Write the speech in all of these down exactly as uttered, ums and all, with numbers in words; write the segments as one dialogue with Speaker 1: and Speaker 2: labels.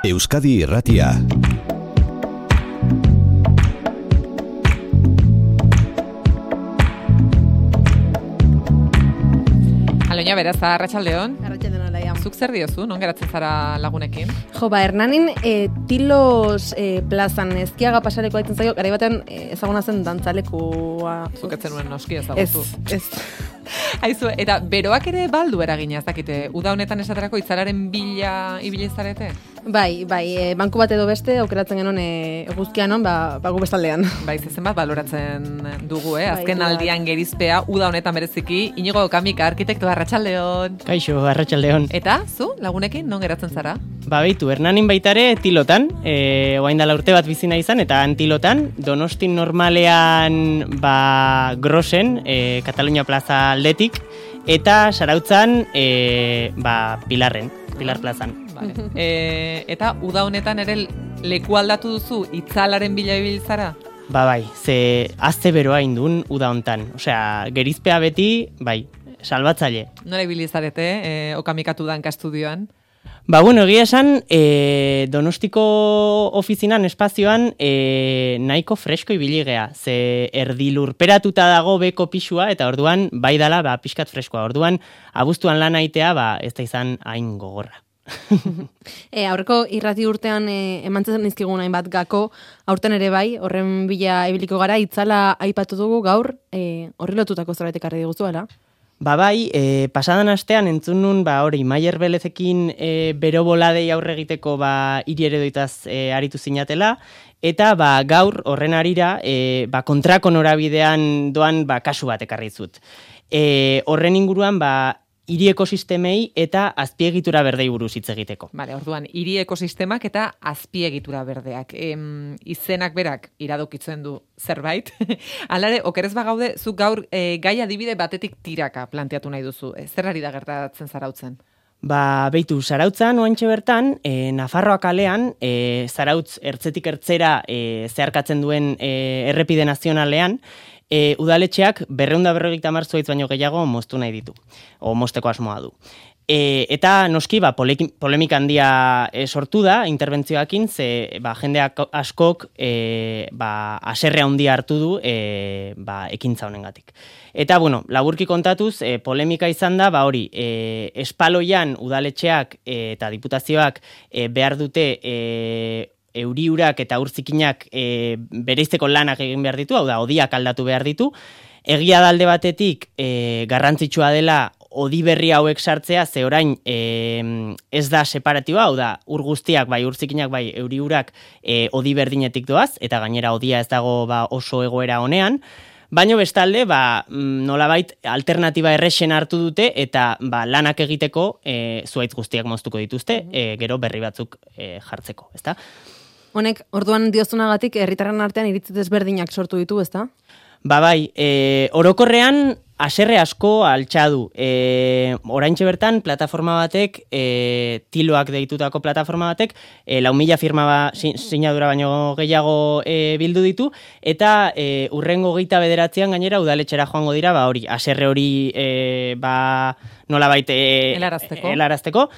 Speaker 1: Euskadi Irratia.
Speaker 2: Aloña, beraz, arratsaldeon.
Speaker 3: Arratsaldeon, Alaia.
Speaker 2: Zuk zer diozu, non geratzen zara lagunekin?
Speaker 3: Jo, ba, Hernanin e, Tilos e, plazan ezkiaga pasareko aitzen zaio, garai batean e, ezaguna zen dantzalekua.
Speaker 2: Zuketzen nuen noski ezagutu.
Speaker 3: Ez, ez.
Speaker 2: Aizu, eta beroak ere baldu eragina, ez dakite, uda honetan esaterako itzalaren bila ibili zarete?
Speaker 3: Bai, bai, e, banku bat edo beste, aukeratzen genuen e, eguzkian on, ba, bagu bestaldean.
Speaker 2: Bai, zezen bat baloratzen dugu, eh? Azken
Speaker 3: bai,
Speaker 2: aldian gerizpea, uda honetan bereziki, Inigo Kamika, arkitekto, arratsaldeon.
Speaker 4: Kaixo, arratsaldeon.
Speaker 2: Eta, zu, lagunekin, non geratzen zara?
Speaker 4: Ba, beitu, Hernanin baitare Tilotan, e, oain dala urte bat bizina izan, eta Tilotan, Donostin normalean, ba, Grosen, e, Katalunia plaza aldetik, eta Sarautzan, e, ba, Pilarren, Pilar plazan.
Speaker 2: Vale. E, eta uda honetan ere leku aldatu duzu itzalaren bila ibiltzara?
Speaker 4: Ba, bai, ze azte beroa indun uda hontan. Osea, gerizpea beti, bai, salbatzaile.
Speaker 2: Nola ibili zarete, e, okamikatu danka estudioan?
Speaker 4: Ba, bueno, egia esan, e, Donostiko ofizinan, espazioan, e, nahiko fresko ibili gea. Ze erdi lurperatuta dago beko pixua, eta orduan, bai dala, ba, pixkat freskoa. Orduan, abuztuan lan aitea, ba, ez da izan hain gogorra.
Speaker 3: e, aurreko irrati urtean e, emantzen nizkigun hainbat gako, aurten ere bai, horren bila ibiliko gara, itzala aipatu dugu gaur, e, horri lotutako zerbait ekarri diguzuela.
Speaker 4: Ba bai, e, pasadan astean entzun nun, ba hori, Maier Belezekin e, bero boladei aurre egiteko ba hiri eredoitaz e, aritu zinatela, eta ba gaur horren arira e, ba, kontrako norabidean doan ba, kasu bat ekarri zut. E, horren inguruan ba hiri ekosistemei eta azpiegitura berdei buruz hitz egiteko.
Speaker 2: Vale, orduan, hiri ekosistemak eta azpiegitura berdeak. Em, izenak berak iradokitzen du zerbait. Alare, okerez bagaude, zuk gaur e, gai adibide batetik tiraka planteatu nahi duzu. E, zer ari da gertatzen Zarautzen?
Speaker 4: Ba, beitu, Zarautzan, oantxe bertan, e, Nafarroa kalean, e, Zarautz ertzetik ertzera e, zeharkatzen duen e, errepide nazionalean, E, udaletxeak berreunda berrogeita hamar zuaitz baino gehiago moztu nahi ditu, o mozteko asmoa du. E, eta noski, ba, polemika handia e, sortu da, interbentzioakin, ze ba, jendeak askok e, ba, aserre handia hartu du e, ba, ekintza honengatik. Eta, bueno, laburki kontatuz, e, polemika izan da, ba, hori, e, espaloian udaletxeak e, eta diputazioak e, behar dute e, euriurak eta urzikinak e, bereizteko lanak egin behar ditu, hau da, odiak aldatu behar ditu. Egia da alde batetik e, garrantzitsua dela odi berri hauek sartzea, ze orain e, ez da separatiba, hau da, ur guztiak, bai urzikinak, bai euriurak e, odi berdinetik doaz, eta gainera odia ez dago ba, oso egoera honean. Baina bestalde, ba, nolabait alternatiba errexen hartu dute eta ba, lanak egiteko e, zuaitz guztiak moztuko dituzte, e, gero berri batzuk e, jartzeko, ezta?
Speaker 3: Honek, orduan diozunagatik, herritarren artean iritzi desberdinak sortu ditu, ezta?
Speaker 4: Ba bai, e, orokorrean haserre asko altxadu. E, oraintxe bertan, plataforma batek, e, Tiloak deitutako plataforma batek, e, lau mila firma ba, sinadura baino gehiago e, bildu ditu, eta e, urrengo geita bederatzean gainera udaletxera joango dira, ba hori, haserre hori e, ba, nolabait e,
Speaker 2: helarazteko.
Speaker 4: helarazteko.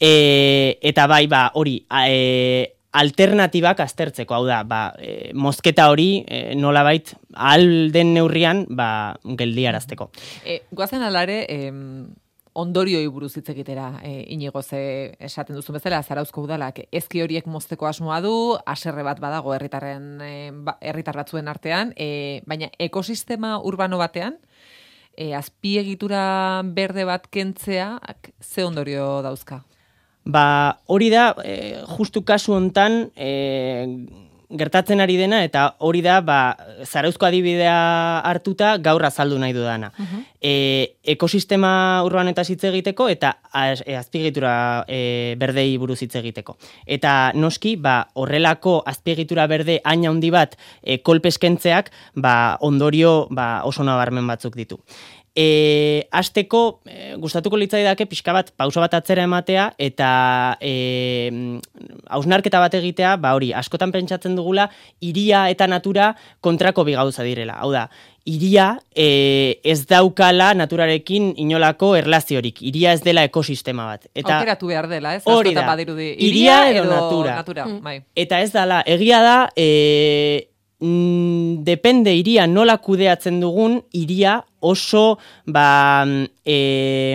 Speaker 4: E, eta bai, ba hori, e, alternatibak aztertzeko, hau da, ba, e, mozketa hori e, nolabait ahal den neurrian ba, geldiarazteko.
Speaker 2: E, Goazen alare, em, ondorioi buruz hitz egitera, e, Inigo, ze esaten duzu bezala, Zarauzko udalak ezki horiek mozteko asmoa du, haserre bat badago herritarren e, ba, herritar batzuen artean, e, baina ekosistema urbano batean, e, azpiegitura berde bat kentzeak ze ondorio dauzka?
Speaker 4: Ba, hori da, e, justu kasu hontan e, gertatzen ari dena, eta hori da, ba, Zarauzko adibidea hartuta gaur azaldu nahi dudana. Uh-huh. e, ekosistema urbanetaz hitz egiteko, eta az, e, azpiegitura e, berdei buruz hitz egiteko. Eta noski, ba, horrelako azpiegitura berde hain handi bat e, kolpeskentzeak ba, ondorio ba, oso nabarmen batzuk ditu. E, azteko, e, gustatuko litzaidake pixka bat pauso bat atzera ematea eta e, hausnarketa bat egitea, ba hori, askotan pentsatzen dugula, hiria eta natura kontrako bi gauza direla. Hau da, hiria e, ez daukala naturarekin inolako erlaziorik. Hiria ez dela ekosistema bat. Eta
Speaker 2: aukeratu behar dela, ez?
Speaker 4: Hori da.
Speaker 2: Badirudi,
Speaker 4: Hiria edo, edo natura.
Speaker 2: natura mm. bai.
Speaker 4: Eta ez dala, egia da, e, mm, depende hiria nola kudeatzen dugun, hiria oso ba, e,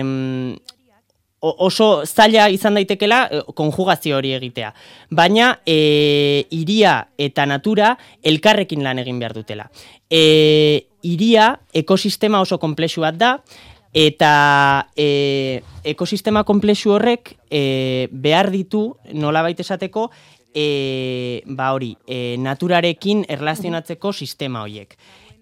Speaker 4: oso zaila izan daitekela konjugazio hori egitea. Baina e, hiria eta natura elkarrekin lan egin behar dutela. E, hiria ekosistema oso konplexu bat da, eta e, ekosistema konplexu horrek e, behar ditu nolabait esateko e, ba hori, e, naturarekin erlazionatzeko sistema horiek.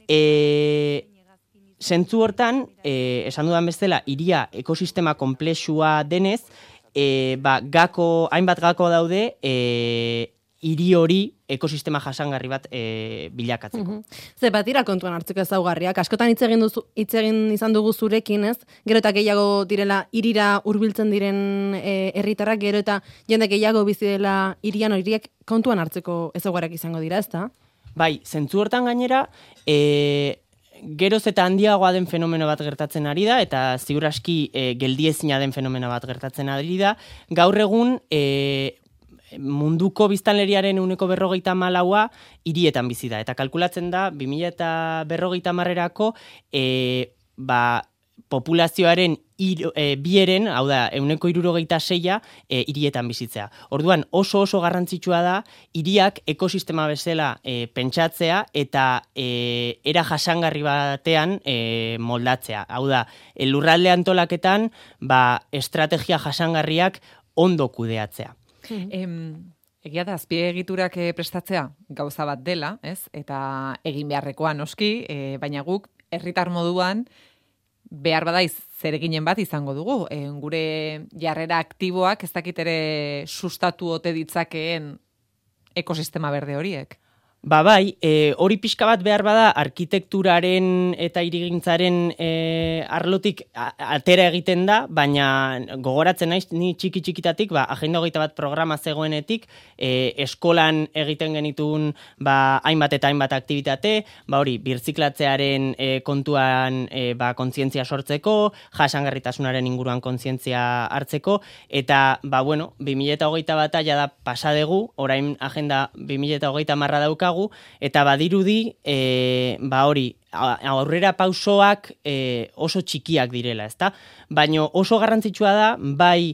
Speaker 4: E, Zentzu hortan, eh, esan dudan bezala, hiria ekosistema konplexua denez, eh, ba, gako, hainbat gako daude, eh, hiri hori ekosistema jasangarri bat eh, bilakatzeko.
Speaker 3: Mm-hmm. Ze bat dira kontuan hartzeko ezaugarriak, askotan hitz egin duzu, hitz egin izan dugu zurekin, ez? Gero eta gehiago direla hirira hurbiltzen diren eh, herritarrak, gero eta jende gehiago bizi dela hirian horiek kontuan hartzeko ezaugarriak izango dira, ezta?
Speaker 4: Bai, zentzu hortan gainera, eh, geroz eta handiagoa den fenomeno bat gertatzen ari da, eta ziur aski e, geldiezina den fenomeno bat gertatzen ari da. Gaur egun e, munduko biztanleriaren ehuneko berrogeita malaua hirietan bizi da. Eta kalkulatzen da, bi mila eta berrogeita hamarrerako e, ba, populazioaren ir, e, bieren, hau da, ehuneko hirurogeita seia e, hirietan bizitzea. Orduan, oso oso garrantzitsua da, hiriak ekosistema bezala e, pentsatzea eta e, era jasangarri batean e, moldatzea. Hau da, lurralde antolaketan, ba, estrategia jasangarriak ondo kudeatzea.
Speaker 2: Em, egia da, azpiegiturak prestatzea gauza bat dela, ez? Eta egin beharrekoa noski, e, baina guk herritar moduan behar badaiz zereginen bat izango dugu. E, gure jarrera aktiboak ez dakit ere sustatu ote ditzakeen ekosistema berde horiek.
Speaker 4: Ba bai, e, hori pixka bat behar bada arkitekturaren eta hirigintzaren e, arlotik a, atera egiten da, baina gogoratzen naiz ni txiki txikitatik, ba, agenda hogeita bat programa zegoenetik, e, eskolan egiten genitun ba, hainbat eta hainbat aktivitate, ba hori, birziklatzearen e, kontuan e, ba, kontzientzia sortzeko, jasangarritasunaren inguruan kontzientzia hartzeko, eta ba bueno, bi mila hogeita bata jada pasadegu, orain agenda bi mila hogeita hamarra dauka, eta badirudi e, ba hori aurrera pausoak e, oso txikiak direla, ezta? Baina oso garrantzitsua da bai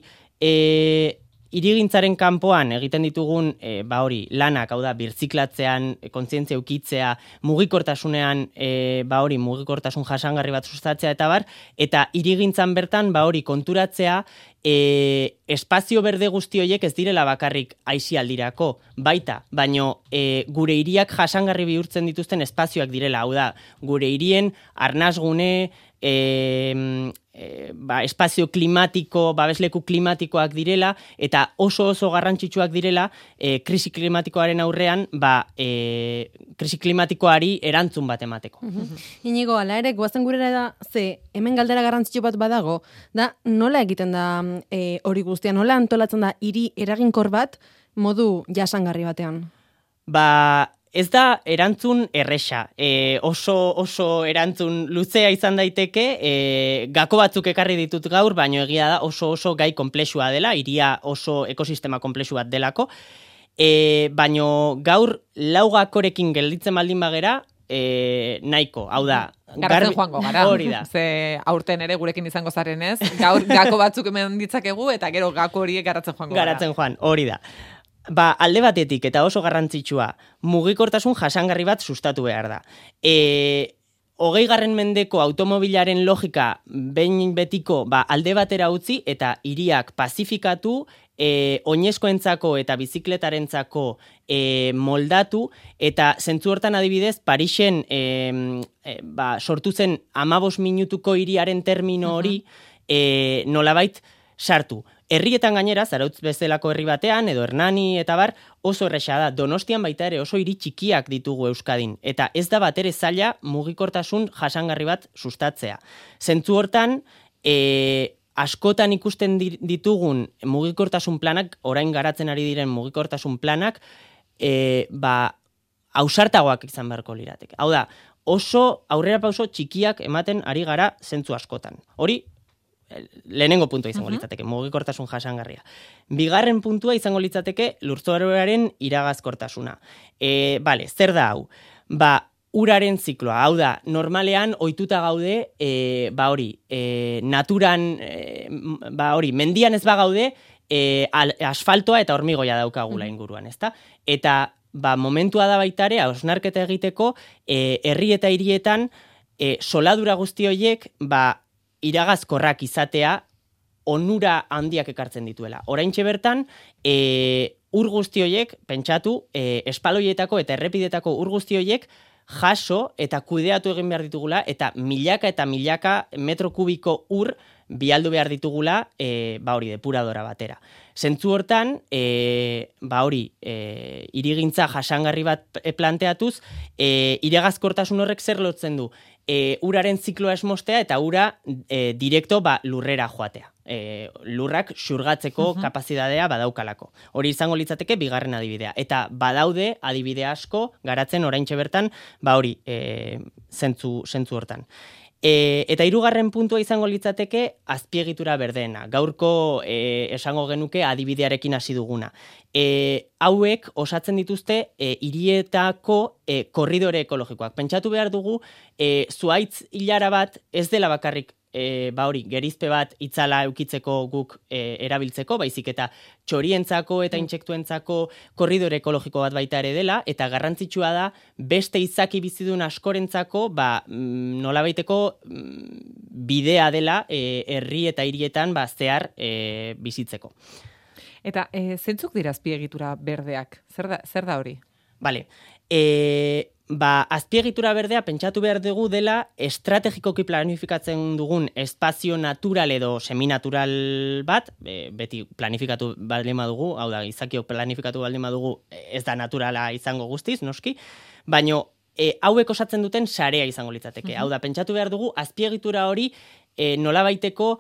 Speaker 4: e, hirigintzaren kanpoan egiten ditugun e, ba hori lanak, hau da birziklatzean kontzientzia ukitzea, mugikortasunean e, ba hori mugikortasun jasangarri bat sustatzea eta bar, eta hirigintzan bertan ba hori konturatzea E, espazio berde guzti horiek ez direla bakarrik aisialdirako, baita, baino e, gure hiriak jasangarri bihurtzen dituzten espazioak direla, hau da, gure hirien arnasgune, e, e, ba, espazio klimatiko, babesleku klimatikoak direla, eta oso oso garrantzitsuak direla e, krisi klimatikoaren aurrean, ba, e, krisi klimatikoari erantzun bat emateko.
Speaker 3: Mm-hmm. Inigo, ala ere, guazen gurera da, ze, hemen galdera garrantzitsu bat badago, da nola egiten da e, hori guztia, nola antolatzen da hiri eraginkor bat modu jasangarri batean?
Speaker 4: Ba, ez da erantzun erresa, e, oso, oso erantzun luzea izan daiteke, e, gako batzuk ekarri ditut gaur, baino egia da oso oso gai konplexua dela, hiria oso ekosistema konplexu bat delako, e, baino gaur lau gakorekin gelditzen baldin bagera, e, nahiko, hau da,
Speaker 2: Garatzen joango gara.
Speaker 4: Hori da.
Speaker 2: Ze aurten ere gurekin izango zarenez, gaur gako batzuk hemen ditzakegu eta gero gako horiek garatzen joango gara.
Speaker 4: Garatzen joan, hori da. Ba, alde batetik eta oso garrantzitsua, mugikortasun jasangarri bat sustatu behar da. E, hogei garren mendeko automobilaren logika behin betiko ba, alde batera utzi eta hiriak pazifikatu, E, oinezkoentzako eta bizikletarentzako e, moldatu, eta zentzu hortan adibidez, Parisen e, e, ba, sortu zen amabos minutuko hiriaren termino hori, e, nolabait sartu. Herrietan gainera, Zarautz bezalako herri batean, edo Hernani eta bar, oso erresa da. Donostian baita ere oso hiri txikiak ditugu Euskadin, eta ez da batere zaila mugikortasun jasangarri bat sustatzea. Zentzu hortan, e, askotan ikusten ditugun mugikortasun planak, orain garatzen ari diren mugikortasun planak, e, ba, ausartagoak izan beharko lirateke. Hau da, oso aurrera pauso txikiak ematen ari gara zentzu askotan. Hori, lehenengo puntua izango litzateke, mugikortasun jasangarria. Bigarren puntua izango litzateke lurzoruaren iragazkortasuna. E, bale, zer da hau? Ba, uraren zikloa, hau da, normalean ohituta gaude, e, ba hori, e, naturan, e, ba hori, mendian ez bagaude, e, asfaltoa eta hormigoia daukagula inguruan, ezta? Eta ba, momentua da baitare, hausnarketa egiteko, e, herri eta hirietan, e, soladura guzti horiek, ba, iragazkorrak izatea, onura handiak ekartzen dituela. Oraintxe bertan, e, ur guzti horiek, pentsatu, e, espaloietako eta errepidetako ur guzti horiek, jaso eta kudeatu egin behar ditugula, eta milaka eta milaka metro kubiko ur bialdu behar ditugula, e, ba hori, depuradora batera. Zentzu hortan, e, ba hori, e, irigintza jasangarri bat planteatuz, e, iragazkortasun horrek zer lotzen du? E, uraren zikloa esmostea eta ura e, direkto ba, lurrera joatea. E, lurrak xurgatzeko uh-huh. kapazitatea badaukalako. Hori izango litzateke bigarren adibidea. Eta badaude adibide asko garatzen oraintxe bertan, ba hori, e, zentzu, zentzu hortan. E, eta hirugarren puntua izango litzateke azpiegitura berdeena. Gaurko e, esango genuke adibidearekin hasi duguna. E, hauek osatzen dituzte e, hirietako e, korridore ekologikoak. Pentsatu behar dugu, e, zuaitz hilara bat ez dela bakarrik E, ba hori, gerizpe bat itzala eukitzeko guk e, erabiltzeko, baizik eta txorientzako eta intsektuentzako korridore ekologiko bat baita ere dela, eta garrantzitsua da beste izaki bizidun askorentzako ba, nolabaiteko bidea dela e, herri eta hirietan ba, zehar e, bizitzeko.
Speaker 2: Eta e, zentzuk dira azpiegitura berdeak? Zer da, zer da hori?
Speaker 4: Bale, e, ba, azpiegitura berdea pentsatu behar dugu dela estrategikoki planifikatzen dugun espazio natural edo seminatural bat, e, beti planifikatu baldin badugu, hau da, izakiok planifikatu baldin badugu ez da naturala izango guztiz, noski, baino e, hauek osatzen duten sarea izango litzateke. Uh-huh. Hau da, pentsatu behar dugu azpiegitura hori e, nolabaiteko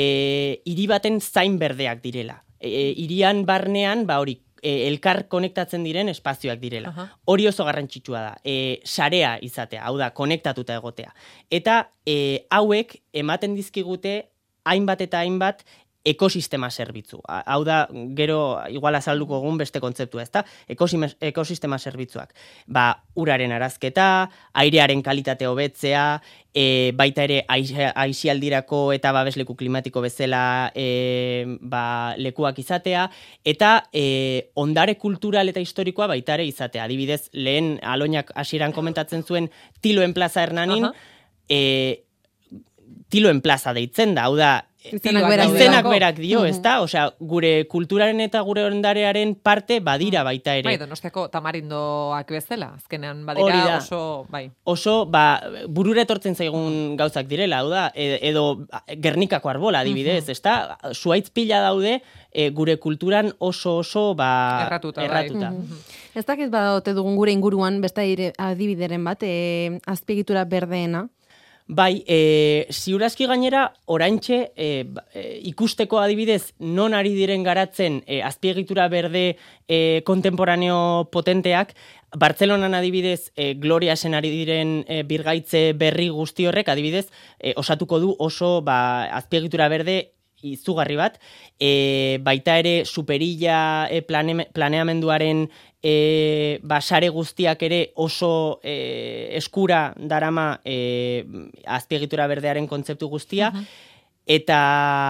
Speaker 4: e, hiri baten zain berdeak direla. E, hirian barnean, ba hori, E, elkar konektatzen diren espazioak direla. Uh-huh. Hori oso garrantzitsua da. E, sarea izatea, hau da, konektatuta egotea. Eta e, hauek ematen dizkigute hainbat eta hainbat ekosistema zerbitzu. Hau da, gero igual azalduko egun beste kontzeptua, ezta? Ekosistema zerbitzuak. Ba, uraren arazketa, airearen kalitate hobetzea, e, baita ere aisialdirako eta babesleku klimatiko bezala e, ba, lekuak izatea, eta e, ondare kultural eta historikoa baita ere izatea. Adibidez, lehen Aloñak hasieran komentatzen zuen Tiloen plaza Hernanin, uh-huh. e, Tiloen plaza deitzen da, hau da,
Speaker 3: Izenak berak,
Speaker 4: izenak berak dio, uh-huh. ezta? Osea, gure kulturaren eta gure ondarearen parte badira baita ere.
Speaker 2: Bai, Donostiako tamarindoak bezala, azkenean badira oso, bai.
Speaker 4: Oso, ba, burura etortzen zaigun gauzak direla, hau da, edo Gernikako arbola adibidez, uh-huh. ezta? Zuaitz pila daude, e, gure kulturan oso oso, ba,
Speaker 2: erratuta.
Speaker 4: erratuta.
Speaker 2: Bai. Uh-huh.
Speaker 3: Ez dakiz badaote dugun gure inguruan, beste adibideren bat, e, azpiegitura berdeena.
Speaker 4: Bai, e, ziurazki gainera, oraintxe e, e, ikusteko adibidez non ari diren garatzen e, azpiegitura berde e, kontemporaneo potenteak, Bartzelonan adibidez e, Gloriasen ari diren e, birgaitze berri guzti horrek adibidez e, osatuko du oso ba, azpiegitura berde izugarri bat, e, baita ere superilla e, plane, planeamenduaren e, ba, sare guztiak ere oso e, eskura darama e, azpiegitura berdearen kontzeptu guztia, uh-huh. eta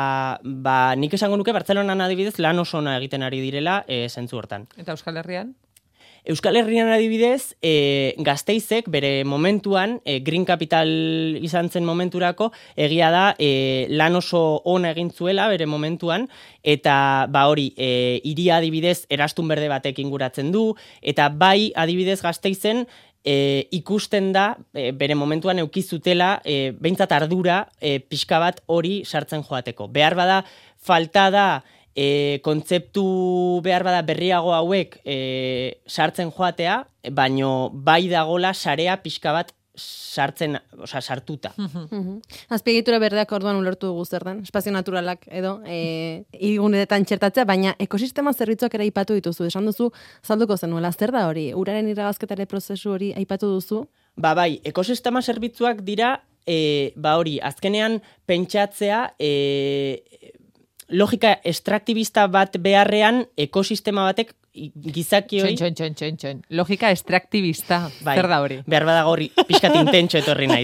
Speaker 4: ba, nik esango nuke Bartzelonan adibidez lan oso ona egiten ari direla e, zentzu hortan.
Speaker 2: Eta Euskal Herrian?
Speaker 4: Euskal Herrian adibidez, e, Gasteizek bere momentuan, e, Green Capital izan zen momenturako, egia da e, lan oso ona egin zuela bere momentuan, eta ba hori, e, hiria adibidez erastun berde batek inguratzen du, eta bai adibidez Gasteizen, E, ikusten da, e, bere momentuan eukizutela, e, behintzat ardura e, pixka bat hori sartzen joateko. Behar bada, falta da e, kontzeptu behar bada berriago hauek e, sartzen joatea, baino bai dagola sarea pixka bat sartzen, osea, sartuta.
Speaker 3: Azpiegitura berdeak orduan ulertu dugu zer den, espazio naturalak edo, e, irigunetan txertatzea, baina ekosistema zerbitzuak ere aipatu dituzu, esan duzu, zalduko zenuela, zer da hori? Uraren iragazketare prozesu hori aipatu duzu?
Speaker 4: Ba bai, ekosistema zerbitzuak dira, e, ba hori, azkenean pentsatzea, e, logika estraktibista bat beharrean ekosistema batek gizaki hori...
Speaker 2: Txon, txon, txon, txon. Logika estraktibista,
Speaker 4: bai,
Speaker 2: zer da hori?
Speaker 4: Behar badago hori, pixkat intentxo etorri naiz.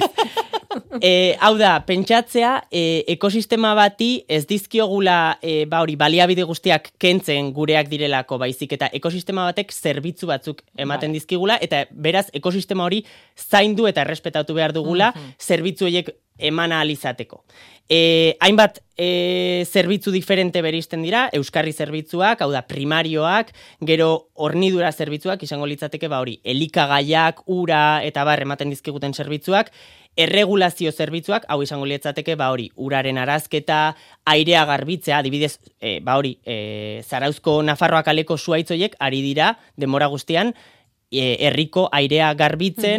Speaker 4: E, hau da, pentsatzea, e, ekosistema bati ez dizkiogula e, ba hori, baliabide guztiak kentzen gureak direlako baizik, eta ekosistema batek zerbitzu batzuk ematen bai. Dizkigula, eta beraz, ekosistema hori zaindu eta errespetatu behar dugula, mm-hmm. zerbitzu horiek eman ahal izateko. E, hainbat e, zerbitzu diferente beristen dira, euskarri zerbitzuak, hau da primarioak, gero hornidura zerbitzuak, izango litzateke ba hori, elikagaiak, ura eta bar ematen dizkiguten zerbitzuak, erregulazio zerbitzuak, hau izango litzateke ba hori, uraren arazketa, airea garbitzea, adibidez, e, ba hori, e, Zarauzko Nafarroa kaleko zuaitzoiek ari dira denbora guztian, E, herriko airea garbitzen,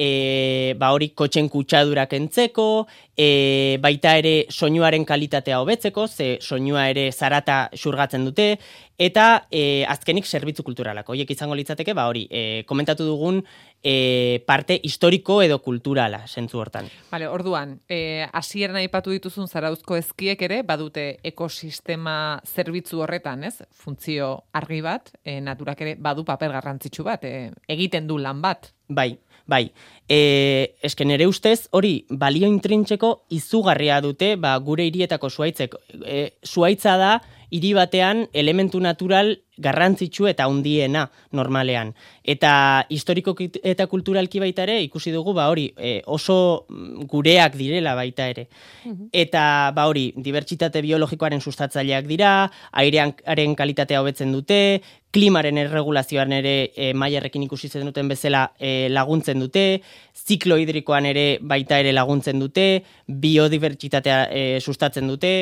Speaker 4: e, ba hori kotxen kutsadurak entzeko, e, baita ere soinuaren kalitatea hobetzeko, ze soinua ere zarata xurgatzen dute, eta e, azkenik zerbitzu kulturalak. Horiek izango litzateke, ba hori, e, komentatu dugun e, parte historiko edo kulturala, zentzu hortan.
Speaker 2: Vale, orduan, e, hasieran aipatu dituzun Zarauzko ezkiek ere, badute ekosistema zerbitzu horretan, ez? Funtzio argi bat, e, naturak ere badu paper garrantzitsu bat, e, egiten du lan bat.
Speaker 4: Bai, bai. E, esken ere ustez, hori, balio intrintxeko izugarria dute, ba, gure hirietako zuaitzek. E, zuaitza da, hiri batean elementu natural garrantzitsu eta hundiena normalean. Eta historiko eta kulturalki baita ere ikusi dugu ba hori e, oso gureak direla baita ere. Mm-hmm. Eta ba hori dibertsitate biologikoaren sustatzaileak dira, airearen kalitatea hobetzen dute, klimaren erregulazioan ere e, mailarrekin ikusi zen duten bezala e, laguntzen dute, ziklo hidrikoan ere baita ere laguntzen dute, biodibertsitatea e, sustatzen dute.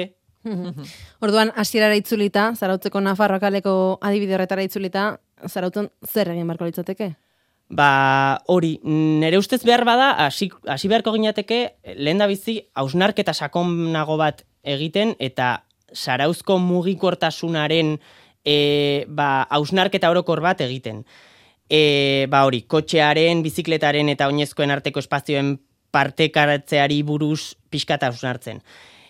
Speaker 3: Orduan, hasierara itzulita, Zarautzeko Nafarroa kaleko adibide horretara itzulita, Zarautzen zer egin beharko litzateke?
Speaker 4: Ba, hori, nire ustez behar bada, hasi, hasi beharko ginateke, lehen da bizi, hausnarketa sakonago bat egiten, eta Zarauzko mugikortasunaren e, ba, hausnarketa orokor bat egiten. E, ba hori, kotxearen, bizikletaren eta oinezkoen arteko espazioen partekaratzeari buruz pixkata hausnartzen.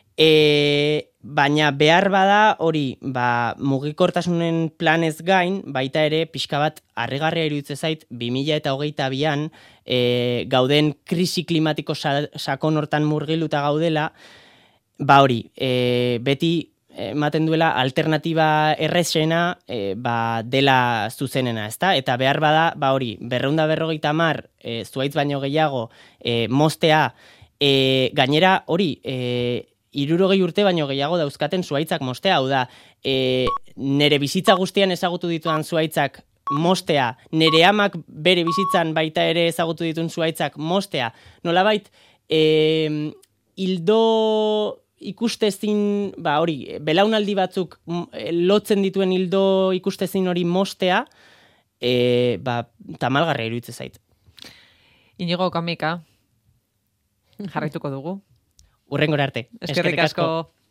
Speaker 4: E, baina behar bada hori ba, mugikortasunen planez gain, baita ere pixka bat harrigarria iruditzen zait bi mila hogeita bian e, gauden krisi klimatiko sa, sakon hortan murgiluta gaudela, ba hori, e, beti ematen duela alternatiba errezena e, ba, dela zuzenena, ezta? Eta behar bada, ba hori, berreunda berrogeita mar e, zuaitz baino gehiago e, mostea, e, gainera hori, e, hirurogei urte baino gehiago dauzkaten zuaitzak mostea, hau da, e, nere bizitza guztian ezagutu dituan zuaitzak mostea, nere amak bere bizitzan baita ere ezagutu dituen zuaitzak mostea, nolabait, e, hildo ikustezin, ba hori, belaunaldi batzuk lotzen dituen hildo ikustezin hori mostea, e, ba, tamalgarria iruditzen zait.
Speaker 2: Inigo Kamika, jarraituko dugu.
Speaker 4: Urrengora arte.
Speaker 2: Eskerrik asko.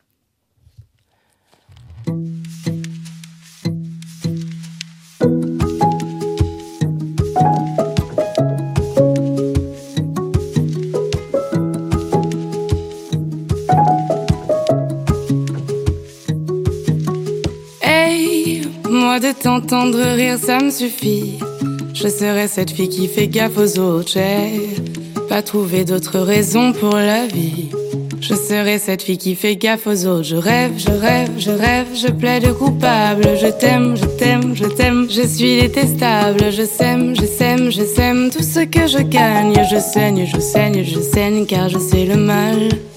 Speaker 1: Hey, moi de t'entendre rire, ça me suffit. Je serai cette fille qui fait gaffe aux autres. J'ai pas trouvé d'autre raison pour la vie. Je serai cette fille qui fait gaffe aux autres. Je rêve, je rêve, je rêve, je plaide coupable. Je t'aime, je t'aime, je t'aime. Je suis détestable. Je sème, je sème, je sème tout ce que je gagne. Je saigne, je saigne, je saigne car je sais le mal